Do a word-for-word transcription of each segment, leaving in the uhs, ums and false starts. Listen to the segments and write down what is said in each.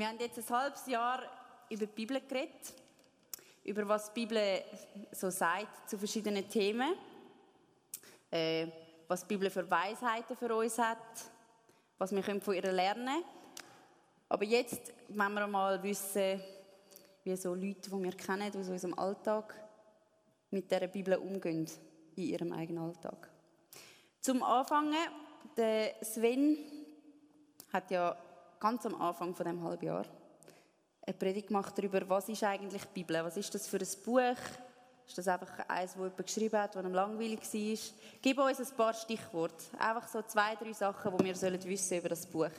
Wir haben jetzt ein halbes Jahr über die Bibel geredet, über was die Bibel so sagt zu verschiedenen Themen, äh, was die Bibel für Weisheiten für uns hat, was wir von ihr lernen können. Aber jetzt wollen wir mal wissen, wie so Leute, die wir kennen aus unserem Alltag, mit dieser Bibel umgehen in ihrem eigenen Alltag. Zum Anfangen, der Sven hat ja ganz am Anfang von dem halben Jahr eine Predigt gemacht darüber, was ist eigentlich die Bibel? Was ist das für ein Buch? Ist das einfach eins, das jemand geschrieben hat, das ihm langweilig war? Gib uns ein paar Stichworte. Einfach so zwei, drei Sachen, die wir sollen wissen über das Buch.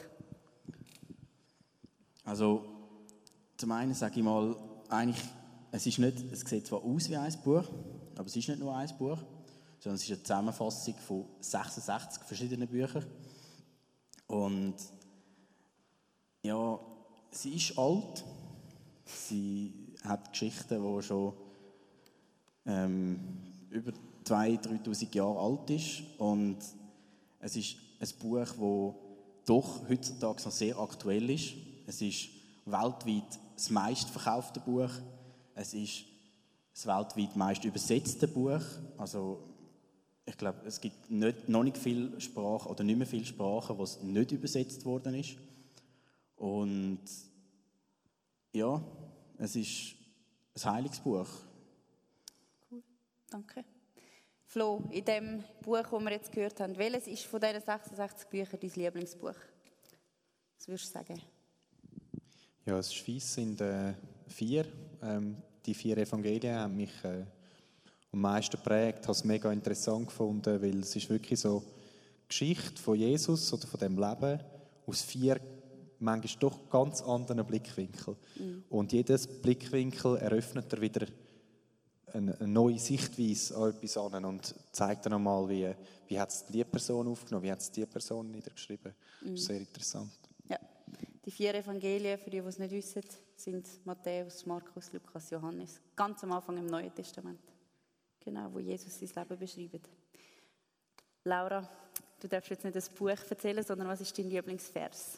Also, zum einen sage ich mal, eigentlich, es ist nicht, es sieht zwar aus wie ein Buch, aber es ist nicht nur ein Buch, sondern es ist eine Zusammenfassung von sechsundsechzig verschiedenen Büchern. Und ja, sie ist alt. Sie hat Geschichten, die schon ähm, über zweitausend, dreitausend Jahre alt ist. Und es ist ein Buch, das doch heutzutage noch sehr aktuell ist. Es ist weltweit das meistverkaufte Buch. Es ist das weltweit meist übersetzte Buch. Also, ich glaube, es gibt nicht, noch nicht viele Sprachen oder nicht mehr viele Sprachen, wo es nicht übersetzt worden ist. Und ja, es ist ein heiliges Buch. Cool, danke. Flo, in dem Buch, das wir jetzt gehört haben, welches ist von diesen sechsundsechzig Büchern dein Lieblingsbuch? Was würdest du sagen? Ja, es ist fies, es sind äh, vier. Ähm, die vier Evangelien haben mich äh, am meisten geprägt. Ich habe es mega interessant gefunden, weil es ist wirklich so die Geschichte von Jesus oder von dem Leben aus vier, manchmal doch ganz anderen Blickwinkeln. Mhm. Und jedes Blickwinkel eröffnet er wieder eine, eine neue Sichtweise an etwas an und zeigt dann einmal, wie, wie hat es die Person aufgenommen, wie hat es die Person niedergeschrieben. Mhm. Das ist sehr interessant. Ja. Die vier Evangelien, für die, die es nicht wissen, sind Matthäus, Markus, Lukas, Johannes. Ganz am Anfang im Neuen Testament. Genau, wo Jesus sein Leben beschreibt. Laura, du darfst jetzt nicht das Buch erzählen, sondern was ist dein Lieblingsvers?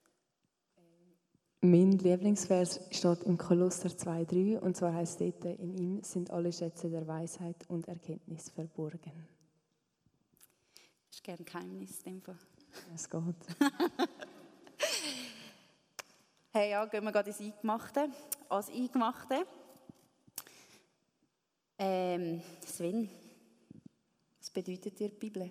Mein Lieblingsvers steht im Kolosser zwei drei und zwar heißt es dort, in ihm sind alle Schätze der Weisheit und Erkenntnis verborgen. Das ist gerne ein Geheimnis in dem Fall. Es geht. Hey, ja, gehen wir gerade ins Eingemachte. Als Eingemachte. Ähm, Sven, was bedeutet dir die Bibel?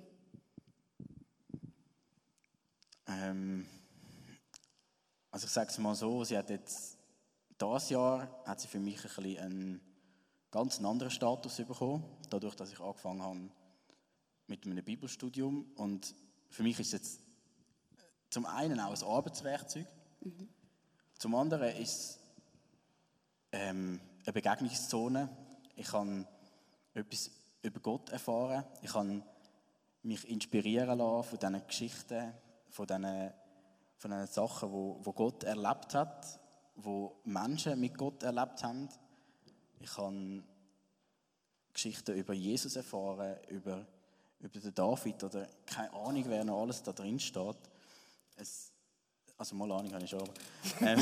Ähm, also ich sage es mal so, sie hat jetzt, dieses Jahr hat sie für mich ein bisschen einen ganz anderen Status bekommen, dadurch, dass ich angefangen habe mit einem Bibelstudium. Und für mich ist es jetzt zum einen auch ein Arbeitswerkzeug, mhm. Zum anderen ist es ähm, eine Begegnungszone. Ich kann etwas über Gott erfahren. Ich kann mich inspirieren lassen von diesen Geschichten, von diesen, von diesen Sachen, die, die Gott erlebt hat, die Menschen mit Gott erlebt haben. Ich kann Geschichten über Jesus erfahren, über, über den David oder keine Ahnung, wer noch alles da drin steht. Es, Also mal Ahnung habe ich schon, aber ähm,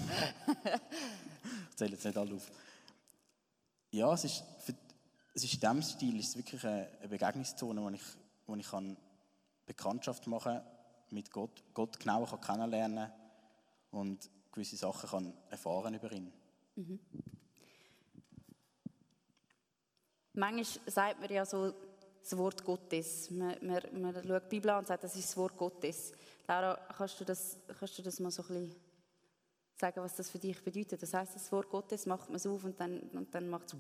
ich zähle jetzt nicht alle auf. Ja, es ist, für, es ist in diesem Stil ist es wirklich eine, eine Begegnungszone, wo ich, wo ich kann Bekanntschaft machen kann mit Gott, Gott genauer kann kennenlernen und gewisse Sachen kann erfahren über ihn. Mhm. Manchmal sagt man ja so das Wort Gottes. Man, man, man schaut die Bibel an und sagt, das ist das Wort Gottes. Laura, kannst du das, kannst du das mal so ein bisschen sagen, was das für dich bedeutet? Das heisst, das Wort Gottes macht man es auf und dann, und dann macht es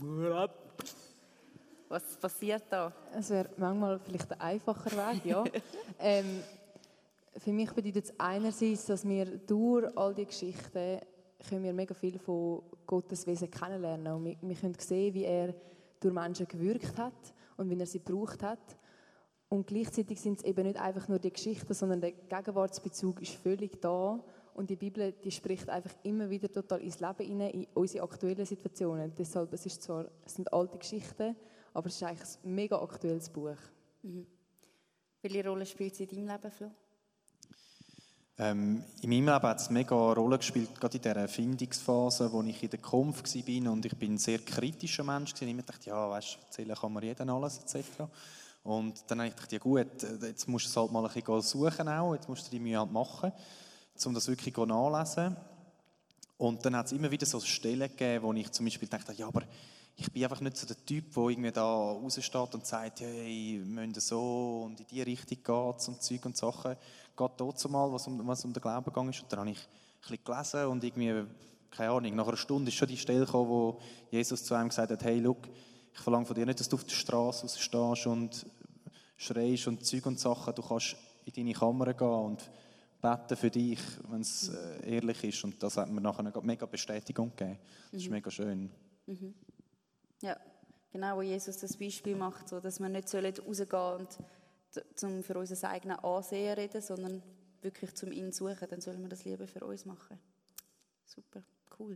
was passiert da? Es wäre manchmal vielleicht ein einfacher Weg, ja. ähm, für mich bedeutet es einerseits, dass wir durch all die Geschichten können wir mega viel von Gottes Wesen kennenlernen und wir, wir können sehen, wie er durch Menschen gewirkt hat und wie er sie gebraucht hat. Und gleichzeitig sind es eben nicht einfach nur die Geschichten, sondern der Gegenwartsbezug ist völlig da. Und die Bibel, die spricht einfach immer wieder total ins Leben hinein, in unsere aktuellen Situationen. Deshalb, es ist zwar, es sind alte Geschichten, aber es ist eigentlich ein mega aktuelles Buch. Mhm. Welche Rolle spielt sie in deinem Leben, Flo? Ähm, in meinem Leben hat es mega eine Rolle gespielt, gerade in dieser Erfindungsphase, wo ich in der Konf war und ich bin ein sehr kritischer Mensch gewesen. Ich dachte, ja, weißt, erzählen kann man jedem alles et cetera. Und dann habe ich gedacht, ja gut, jetzt musst du es halt mal ein bisschen suchen auch, jetzt musst du die Mühe halt machen, um das wirklich nachzulesen. Und dann hat es immer wieder so Stellen gegeben, wo ich zum Beispiel dachte, ja, aber ich bin einfach nicht so der Typ, der irgendwie da raussteht und sagt, hey, wir müssen so und in diese Richtung geht es und Zeug und Sachen. Geht dort so mal, was um, was um den Glauben gegangen ist. Und dann habe ich ein bisschen gelesen und irgendwie, keine Ahnung, nach einer Stunde ist schon die Stelle gekommen, wo Jesus zu einem gesagt hat, hey, look, ich verlange von dir nicht, dass du auf der Straße rausstehst und schreist und Zeug und Sachen. Du kannst in deine Kammer gehen und beten für dich, wenn es äh, ehrlich ist. Und das hat mir nachher eine mega Bestätigung gegeben. Das ist Mhm. mega schön. Mhm. Ja, genau, wo Jesus das Beispiel macht, so, dass wir nicht rausgehen sollen und zum für unser eigenes Ansehen reden, sondern wirklich zum ihn suchen, dann sollen wir das lieber für uns machen. Super, cool.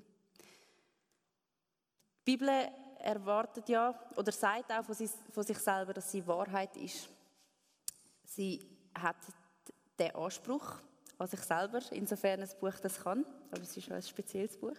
Die Bibel erwartet ja, oder sagt auch von sich, von sich selber, dass sie Wahrheit ist. Sie hat den Anspruch an sich selber, insofern ein Buch das kann, aber es ist auch ein spezielles Buch.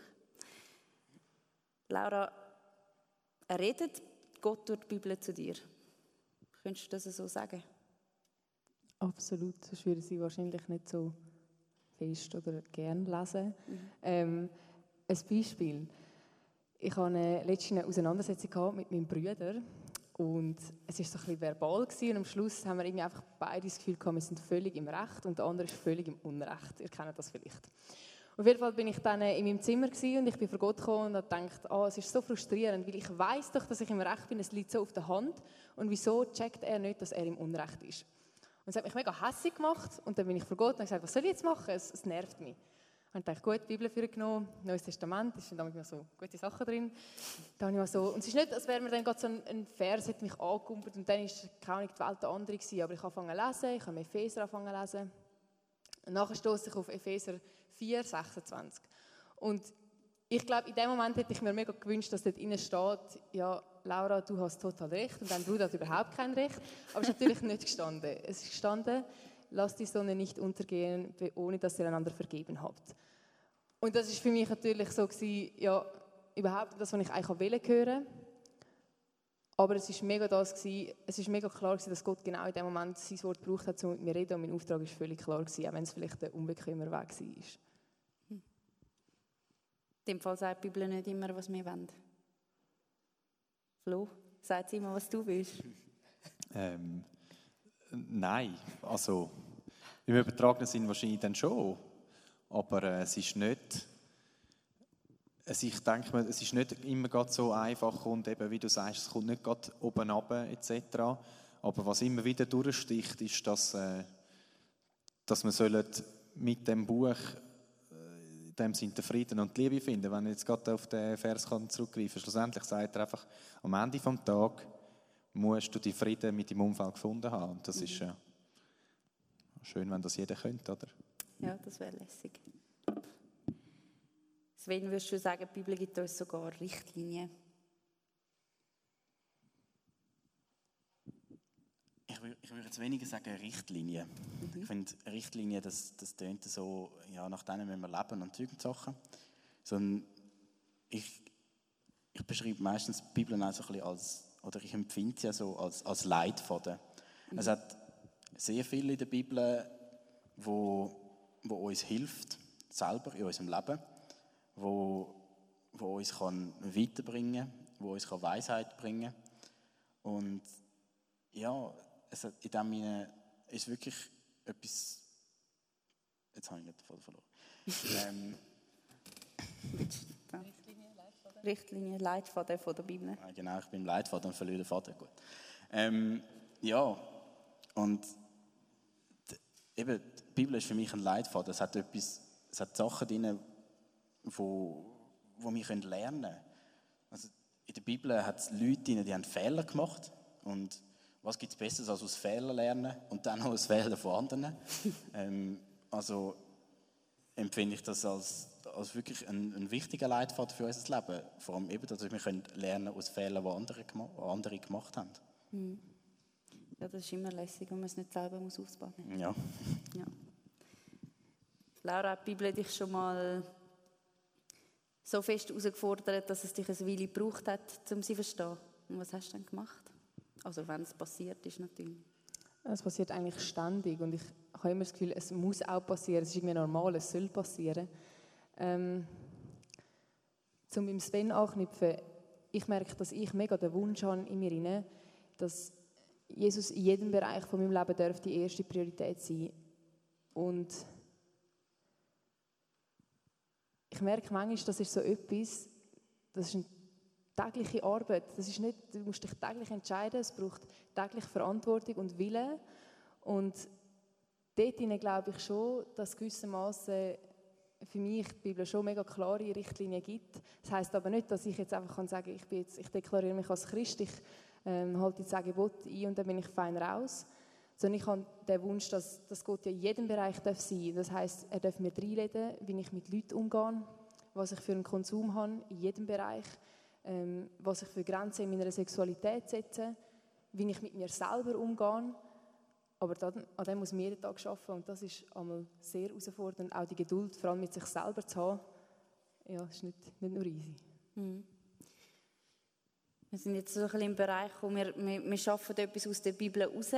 Laura, redet Gott durch die Bibel zu dir? Könntest du das so sagen? Absolut, sonst würde sie wahrscheinlich nicht so fest oder gern lesen. Mhm. Ähm, ein Beispiel. Ich hatte eine letzte Auseinandersetzung mit meinem Bruder und es war so ein bisschen verbal gewesen, und am Schluss haben wir irgendwie einfach beide das Gefühl gehabt, wir sind völlig im Recht und der andere ist völlig im Unrecht. Ihr kennt das vielleicht. Auf jeden Fall bin ich dann in meinem Zimmer gewesen und ich bin vor Gott gekommen und habe gedacht, oh, es ist so frustrierend, weil ich weiss doch, dass ich im Recht bin, es liegt so auf der Hand und wieso checkt er nicht, dass er im Unrecht ist. Und es hat mich mega hässig gemacht und dann bin ich vor Gott und habe gesagt, was soll ich jetzt machen? Es, es nervt mich. Und ich dachte, gut, die Bibel vorgenommen, Neues Testament, da sind noch so gute Sachen drin. Dann ich mal so, und es ist nicht, als wäre mir dann gerade so ein, ein Vers, hat mich angekumpelt und dann war keine Ahnung, die Welt eine andere gewesen, aber ich habe angefangen zu lesen, ich habe Epheser angefangen zu lesen. Und nachher stosse ich auf Epheser vier, sechsundzwanzig. Und ich glaube, in dem Moment hätte ich mir mega gewünscht, dass dort drinnen steht, ja, Laura, du hast total recht und dein Bruder hat überhaupt kein Recht. Aber es ist natürlich nicht gestanden. Es ist gestanden, lasst die Sonne nicht untergehen, ohne dass ihr einander vergeben habt. Und das war für mich natürlich so gewesen, ja, überhaupt nicht das, was ich eigentlich hören wollte. Aber es war mega das gewesen, es ist mega klar gewesen, dass Gott genau in dem Moment sein Wort gebraucht hat, um mit mir zu reden. Und mein Auftrag war völlig klar gewesen, auch wenn es vielleicht ein unbequemer Weg war. In dem Fall sagt die Bibel nicht immer, was wir wollen. Flo, sagt sie immer, was du willst? Ähm, nein, also im übertragenen Sinn wahrscheinlich dann schon. Aber äh, es ist nicht, es, ich denke, es ist nicht immer gerade so einfach und eben, wie du sagst, es kommt nicht gerade oben runter et cetera. Aber was immer wieder durchsticht, ist, dass, äh, dass wir mit dem Buch äh, in dem Sinne den Frieden und die Liebe finden. Wenn ich jetzt gerade auf den Vers kann zurückgreifen kann, schlussendlich sagt er einfach, am Ende des Tages musst du die Frieden mit deinem Umfeld gefunden haben. Und das mhm. ist äh, schön, wenn das jeder könnte, oder? Ja, das wäre lässig. Sven, würdest du sagen, die Bibel gibt uns sogar Richtlinien? Ich, ich würde jetzt weniger sagen Richtlinien. Mhm. Ich finde, Richtlinien, das, das tönt so, ja, nach denen müssen wir leben und solche Sachen. Sondern ich, ich beschreibe meistens die Bibel auch so ein bisschen als, oder ich empfinde sie so als, als Leitfaden. Mhm. Es hat sehr viel in der Bibel, wo wo uns hilft, selber in unserem Leben, wo, wo uns kann weiterbringen kann, wo uns kann Weisheit bringen kann. Und ja, es hat in dem Sinne ist wirklich etwas... Jetzt habe ich nicht voll verloren. ähm, Richtlinie, Leitfaden von der Bibel. Ja, genau, ich bin im Leitfaden und verliere den Faden. Gut. Ähm, ja, und eben, die Bibel ist für mich ein Leitfaden. Es hat, etwas, es hat Sachen drin, wo, wo wir lernen können. Also in der Bibel hat es Leute drin, die haben Fehler gemacht. Und was gibt es Besseres als aus Fehlern lernen und dann auch aus Fehlern von anderen? ähm, also empfinde ich das als, als wirklich ein, ein wichtiger Leitfaden für unser Leben. Vor allem eben, dass wir lernen können aus Fehlern, die andere, die andere gemacht haben. Mhm. Ja, das ist immer lässig, wenn man es nicht selber muss aufbauen muss. Ja. Ja. Laura, hat die Bibel dich schon mal so fest herausgefordert, dass es dich eine Weile gebraucht hat, um sie zu verstehen? Und was hast du dann gemacht? Also wenn es passiert ist natürlich. Es passiert eigentlich ständig und ich habe immer das Gefühl, es muss auch passieren, es ist irgendwie normal, es soll passieren. Ähm, zum beim Sven anknüpfen, ich merke, dass ich mega den Wunsch habe in mir hinein, dass Jesus in jedem Bereich von meinem Leben darf die erste Priorität sein. Und ich merke manchmal, das ist so etwas, das ist eine tägliche Arbeit. Das ist nicht, du musst dich täglich entscheiden, es braucht täglich Verantwortung und Wille. Und dort glaube ich schon, dass gewissermaßen für mich die Bibel schon mega klare Richtlinien gibt. Das heisst aber nicht, dass ich jetzt einfach kann sagen, ich, bin jetzt, ich deklariere mich als Christ, ich ähm, halte jetzt sage Gebote ein und dann bin ich fein raus. Sondern ich habe den Wunsch, dass, dass Gott ja in jedem Bereich darf sein darf. Das heisst, er darf mir reinreden, wie ich mit Leuten umgehe, was ich für einen Konsum habe, in jedem Bereich, ähm, was ich für Grenzen in meiner Sexualität setze, wie ich mit mir selber umgehe. Aber dann, an dem muss man jeden Tag arbeiten und das ist einmal sehr herausfordernd. Auch die Geduld, vor allem mit sich selber zu haben, ja, ist nicht, nicht nur easy. Mhm. Wir sind jetzt so ein bisschen im Bereich, wo wir, wir, wir schaffen etwas aus der Bibel raus.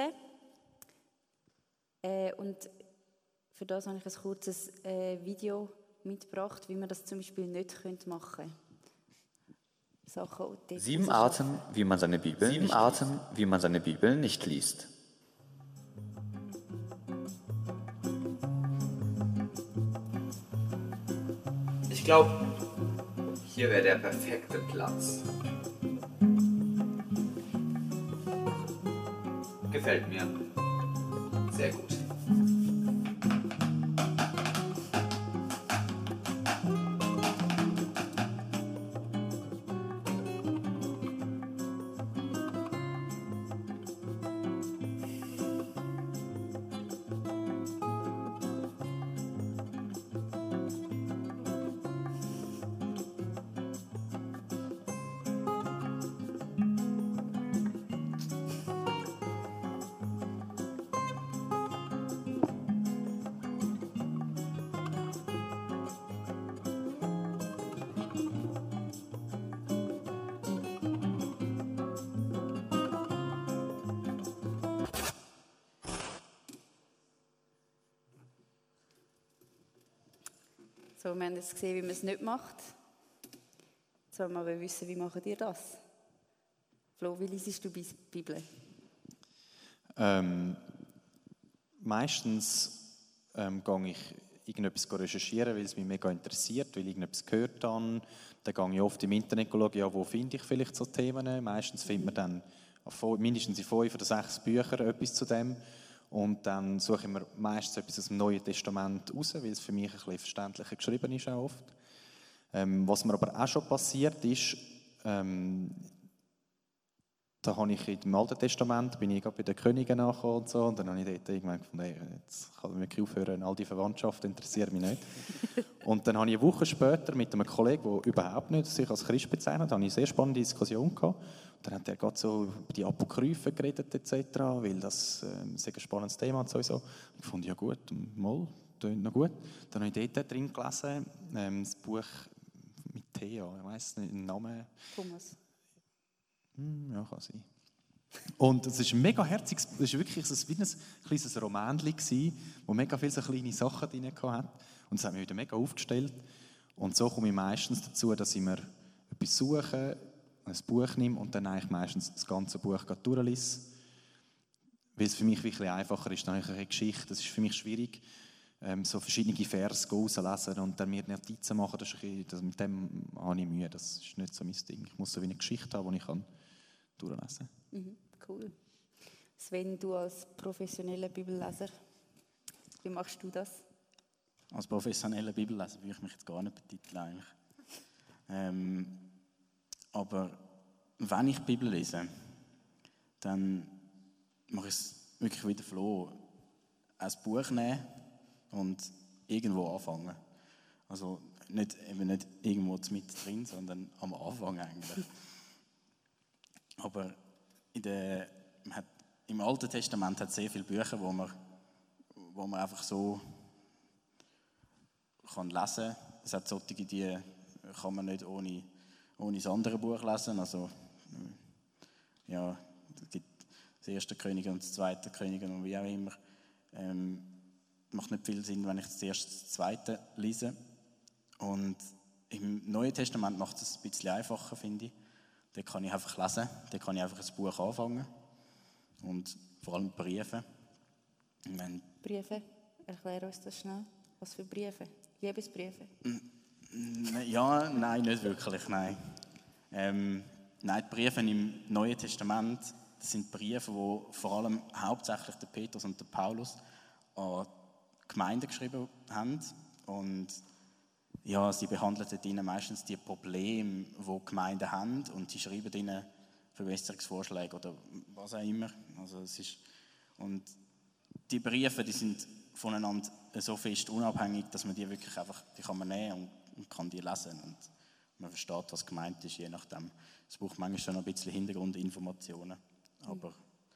Äh, und für das habe ich ein kurzes äh, Video mitgebracht, wie man das zum Beispiel nicht machen könnte. Sachen, Sieben Arten, wie man seine Bibel Sieben Arten, wie man seine Bibel nicht liest. Ich glaube, hier wäre der perfekte Platz. Gefällt mir. Sehr gut. So, wir haben jetzt gesehen, wie man es nicht macht. Jetzt wollen wir aber wissen, wie macht ihr das? Flo, wie liest du die Bibel? Ähm, meistens ähm, gehe ich irgendetwas recherchieren, weil es mich mega interessiert, weil ich irgendetwas gehört habe. Dann gehe ich oft im Internet schauen, ja, wo finde ich vielleicht so Themen. Meistens findet man dann auf, mindestens in fünf oder sechs Büchern etwas zu dem. Und dann suche ich mir meistens etwas aus dem Neuen Testament raus, weil es für mich ein bisschen verständlicher geschrieben ist auch oft. Ähm, was mir aber auch schon passiert ist, ähm, da habe ich im Alten Testament, bin ich gerade bei den Königen nachgekommen und so, und dann habe ich dort irgendwann gefunden, hey, jetzt kann ich wirklich aufhören, all die Verwandtschaft interessiert mich nicht. Und dann habe ich eine Woche später mit einem Kollegen, der überhaupt nicht sich als Christ bezeichnet, habe ich eine sehr spannende Diskussion gehabt. Und dann hat er gerade so über die Apokryphen geredet et cetera, weil das äh, ein sehr spannendes Thema ist sowieso. Ich fand, ja gut, mal, klingt noch gut. Dann habe ich dort drin gelesen, ähm, das Buch mit Thea, ich weiss nicht den Namen. Thomas. Hm, ja, kann sein. Und es ist mega herzig, es war wirklich so wie ein kleines Romänchen, wo mega viele so kleine Sachen drin hatte. Und das hat mich wieder mega aufgestellt. Und so komme ich meistens dazu, dass ich mir etwas suche, ein Buch nehme und dann eigentlich meistens das ganze Buch durchlese. Weil es für mich wirklich einfacher ist, dann habe ich eine Geschichte. Das ist für mich schwierig, ähm, so verschiedene Verse rauszulesen und dann mir Notizen machen. Das ist ein bisschen, das, mit dem habe ich Mühe, das ist nicht so mein Ding. Ich muss so wie eine Geschichte haben, die ich kann durchlesen kann. Mhm, cool. Sven, du als professioneller Bibelleser, wie machst du das? Als professioneller Bibelleser würde ich mich jetzt gar nicht betiteln eigentlich. Ähm, aber wenn ich die Bibel lese, dann mache ich es wirklich wieder Flo. Ein Buch nehmen und irgendwo anfangen. Also nicht, eben nicht irgendwo mit drin, sondern am Anfang eigentlich. Aber in der, man hat, im Alten Testament hat es sehr viele Bücher, wo man, wo man einfach so kann lesen. Es hat solche, die kann man nicht ohne, ohne das andere Buch lesen. Also, ja, es gibt das erste Könige und das zweite Könige und wie auch immer. Ähm, macht nicht viel Sinn, wenn ich das erste und das zweite lese. Und im Neuen Testament macht es ein bisschen einfacher, finde ich. Da kann ich einfach lesen, da kann ich einfach ein Buch anfangen. Und vor allem Briefe. Wenn Briefe? Erklär uns das schnell. Was für Briefe? Liebesbriefe? Ja, nein, nicht wirklich, nein. Ähm, nein, die Briefe im Neuen Testament, das sind Briefe, die vor allem hauptsächlich der Petrus und der Paulus an Gemeinden geschrieben haben. Und ja, sie behandeln dort meistens die Probleme, die die Gemeinden haben, und sie schreiben ihnen Verbesserungsvorschläge oder was auch immer. Also es ist, und die Briefe, die sind voneinander so fest unabhängig, dass man die wirklich einfach, die kann man nehmen und, und kann die lesen und man versteht, was gemeint ist, je nachdem. Es braucht manchmal schon ein bisschen Hintergrundinformationen, aber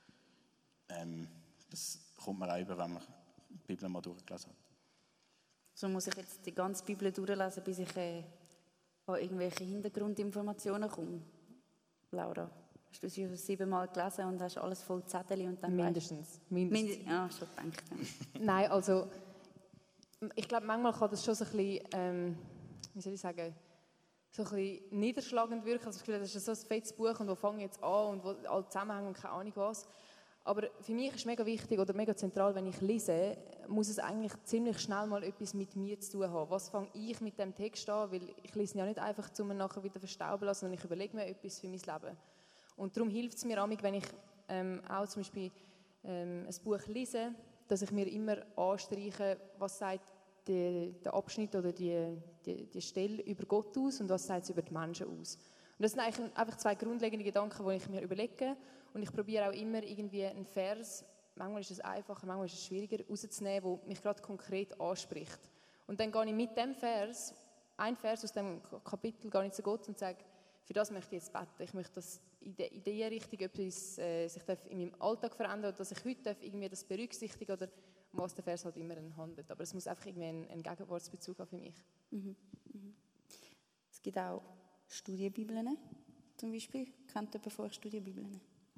ähm, das kommt man auch über, wenn man die Bibel mal durchgelesen hat. So muss ich jetzt die ganze Bibel durchlesen, bis ich äh, an irgendwelche Hintergrundinformationen komme. Laura, hast du sie schon siebenmal gelesen und hast alles voll Zettel und dann Mindestens. Mindestens. Mind- ja, schon gedacht. Ja. Nein, also ich glaube, manchmal kann das schon so ein bisschen, ähm, wie soll ich sagen, so ein bisschen niederschlagend wirken. Also ich finde, das ist so ein fettes Buch und wo fange ich jetzt an und wo alle zusammenhängen und keine Ahnung was. Aber für mich ist mega wichtig oder mega zentral, wenn ich lese, muss es eigentlich ziemlich schnell mal etwas mit mir zu tun haben. Was fange ich mit dem Text an? Weil ich lese ihn ja nicht einfach, um ihn nachher wieder verstauben lassen, sondern ich überlege mir etwas für mein Leben. Und darum hilft es mir, wenn ich ähm, auch zum Beispiel ähm, ein Buch lese, dass ich mir immer anstreiche, was sagt die, der Abschnitt oder die, die, die Stelle über Gott aus und was sagt es über die Menschen aus. Und das sind eigentlich einfach zwei grundlegende Gedanken, die ich mir überlege. Und ich probiere auch immer irgendwie einen Vers, manchmal ist es einfacher, manchmal ist es schwieriger, rauszunehmen, der mich gerade konkret anspricht. Und dann gehe ich mit dem Vers, ein Vers aus dem Kapitel, gehe ich zu Gott und sage, für das möchte ich jetzt beten. Ich möchte, dass in der, in der Richtung etwas äh, sich in meinem Alltag verändern oder dass ich heute irgendwie das berücksichtige oder was der Vers halt immer handelt. Aber es muss einfach irgendwie einen, einen Gegenwartsbezug haben für mich. Mhm. Mhm. Es gibt auch Studienbibeln, zum Beispiel. Kennt jemand von euch Studienbibeln?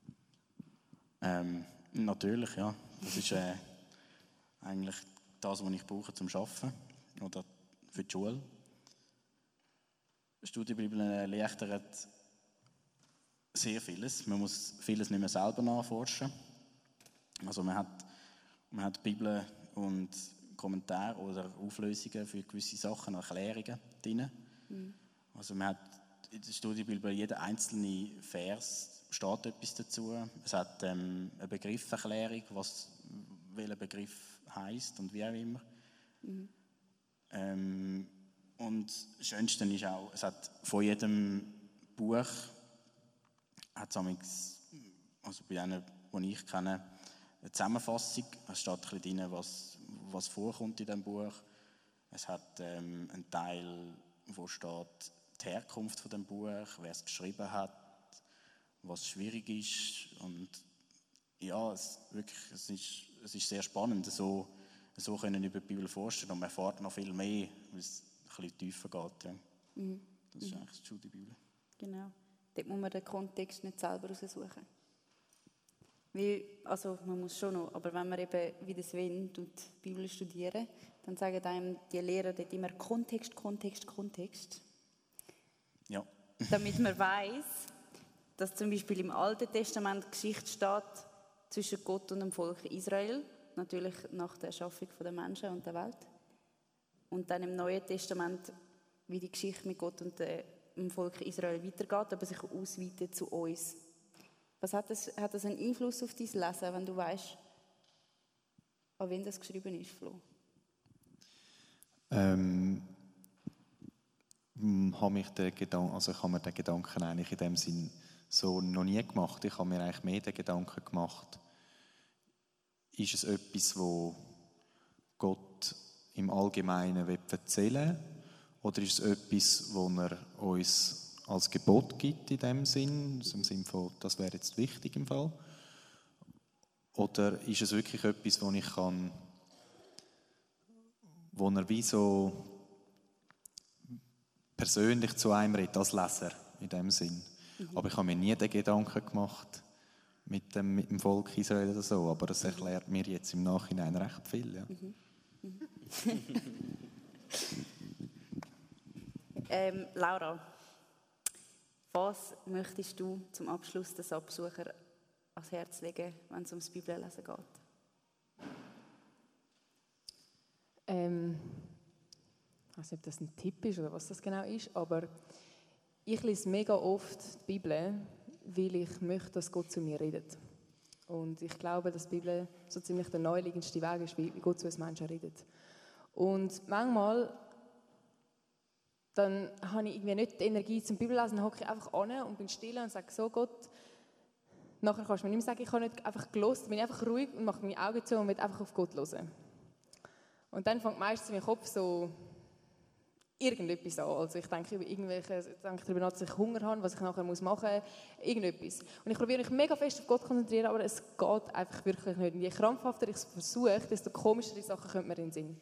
Ähm, natürlich, ja. Das ist äh, eigentlich das, was ich brauche zum Arbeiten oder für die Schule. Studienbibeln erleichtern sehr vieles. Man muss vieles nicht mehr selber nachforschen. Also man hat, man hat Bibeln und Kommentare oder Auflösungen für gewisse Sachen, Erklärungen drin. Mhm. Also man hat in der Studienbibel jeder einzelne Vers steht etwas dazu. Es hat ähm, eine Begrifferklärung, was welcher Begriff heisst und wie auch immer. Mhm. Ähm, und das Schönste ist auch, es hat von jedem Buch, hat es also bei denen, die ich kenne, eine Zusammenfassung. Es steht ein bisschen drin, was, was vorkommt in diesem Buch. Es hat ähm, einen Teil, wo steht die Herkunft von dem Buch, wer es geschrieben hat, was schwierig ist. Und ja, es, wirklich, es, ist, es ist sehr spannend, so, so können über die Bibel forschen und man erfährt noch viel mehr, weil es ein bisschen tiefer geht. Ja. Mhm. Das ist mhm. eigentlich die Studienbibel. Genau. Dort muss man den Kontext nicht selber raussuchen. Weil, also man muss schon noch, aber wenn man eben wie der Sven die Bibel studieren, dann sagen einem die Lehrer dort immer Kontext, Kontext, Kontext. Ja. Damit man weiss, dass zum Beispiel im Alten Testament Geschichte steht zwischen Gott und dem Volk Israel, natürlich nach der Erschaffung der Menschen und der Welt. Und dann im Neuen Testament, wie die Geschichte mit Gott und dem Volk Israel weitergeht, aber sich ausweitet zu uns. Was hat das, hat das einen Einfluss auf dein Lesen, wenn du weißt, an wen das geschrieben ist, Flo? Ähm, habe mich den Gedanken, also ich habe mir den Gedanken eigentlich in dem Sinn so noch nie gemacht. Ich habe mir eigentlich mehr den Gedanken gemacht, ist es etwas, wo Gott im Allgemeinen erzählen will, oder ist es etwas, wo er uns als Gebot gibt in dem Sinn, also im Sinne von, das wäre jetzt wichtig im Fall, oder ist es wirklich etwas, wo ich kann, wo er wie so persönlich zu einem redet, als Leser in dem Sinn. Mhm. Aber ich habe mir nie den Gedanken gemacht mit dem, mit dem Volk Israel oder so, aber das erklärt mir jetzt im Nachhinein recht viel. Ja. Mhm. Mhm. ähm, Laura, was möchtest du zum Abschluss des Absucher ans Herz legen, wenn es ums Bibellesen geht? Ähm, ich weiß nicht, ob das ein Tipp ist oder was das genau ist, aber ich lese mega oft die Bibel, weil ich möchte, dass Gott zu mir redet. Und ich glaube, dass die Bibel so ziemlich der naheliegendste Weg ist, wie Gott zu uns Menschen redet. Und manchmal dann habe ich irgendwie nicht die Energie zum Bibellesen, dann hocke ich einfach an und bin still und sage so, Gott, nachher kannst du mir nicht mehr sagen, ich habe nicht einfach gehört, bin einfach ruhig und mache meine Augen zu und will einfach auf Gott hören. Und dann fängt meistens in meinem Kopf so irgendetwas an. Also ich denke über irgendwelche, ich denke darüber nach, dass ich Hunger habe, was ich nachher machen muss, irgendetwas. Und ich probiere mich mega fest auf Gott zu konzentrieren, aber es geht einfach wirklich nicht. Und je krampfhafter ich es versuche, desto komischere Sachen kommen mir in den Sinn.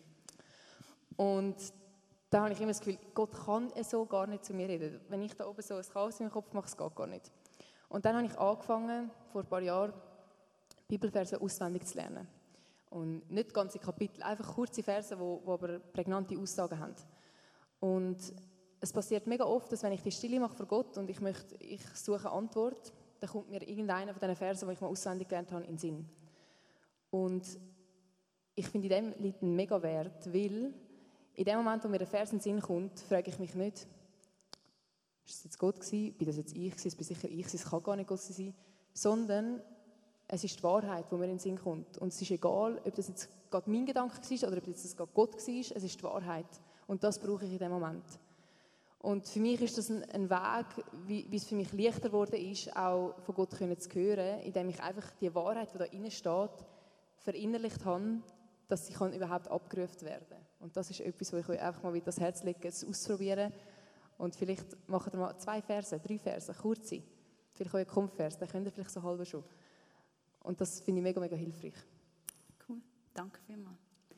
Und da habe ich immer das Gefühl, Gott kann so gar nicht zu mir reden. Wenn ich da oben so ein Chaos in meinem Kopf mache, es geht gar nicht. Und dann habe ich angefangen, vor ein paar Jahren, Bibelverse auswendig zu lernen. Und nicht ganze Kapitel, einfach kurze Verse, die aber prägnante Aussagen haben. Und es passiert mega oft, dass wenn ich die Stille mache vor Gott und ich, möchte, ich suche eine Antwort, dann kommt mir irgendeiner von diesen Versen, die ich mal auswendig gelernt habe, in den Sinn. Und ich finde, in dem liegt ein mega Wert, weil in dem Moment, wo mir der Vers in den Sinn kommt, frage ich mich nicht, ist das jetzt Gott gewesen? Bin das jetzt ich gewesen? Bin sicher ich gewesen? Es kann gar nicht Gott sein. Sondern es ist die Wahrheit, die mir in den Sinn kommt. Und es ist egal, ob das jetzt gerade mein Gedanke war oder ob das jetzt gerade Gott war, es ist die Wahrheit. Und das brauche ich in dem Moment. Und für mich ist das ein, ein Weg, wie, wie es für mich leichter geworden ist, auch von Gott können zu hören, indem ich einfach die Wahrheit, die da drin steht, verinnerlicht habe, dass sie kann überhaupt abgerufen werden kann. Und das ist etwas, wo ich euch einfach mal wieder das Herz lege, es auszuprobieren. Und vielleicht macht ihr mal zwei Verse, drei Verse, kurze. Vielleicht auch einen Kumpfvers, den könnt ihr vielleicht so halb schon. Und das finde ich mega, mega hilfreich. Cool, danke vielmals.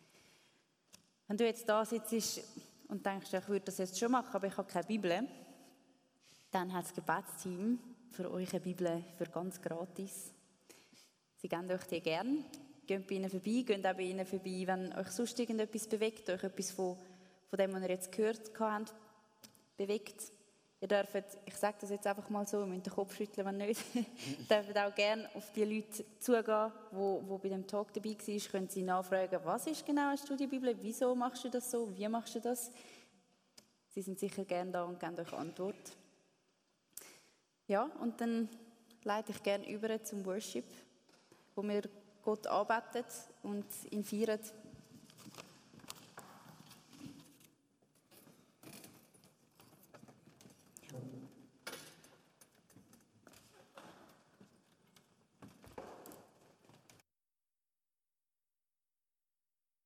Wenn du jetzt da sitzt und denkst, ich würde das jetzt schon machen, aber ich habe keine Bibel, dann hat das Gebetsteam für euch eine Bibel für ganz gratis. Sie geben euch die gerne. Geht bei ihnen vorbei, geht auch bei ihnen vorbei, wenn euch sonst irgendetwas bewegt, euch etwas von, von dem, was ihr jetzt gehört habt, bewegt. Ihr dürft, ich sage das jetzt einfach mal so, ihr müsst den Kopf schütteln, wenn nicht, ihr dürft auch gerne auf die Leute zugehen, die, die bei dem Talk dabei waren, können sie nachfragen, was ist genau eine Studienbibel, wieso machst du das so, wie machst du das? Sie sind sicher gerne da und geben euch Antwort. Ja, und dann leite ich gerne über zum Worship, wo wir Gott anbetet und ihn feiert.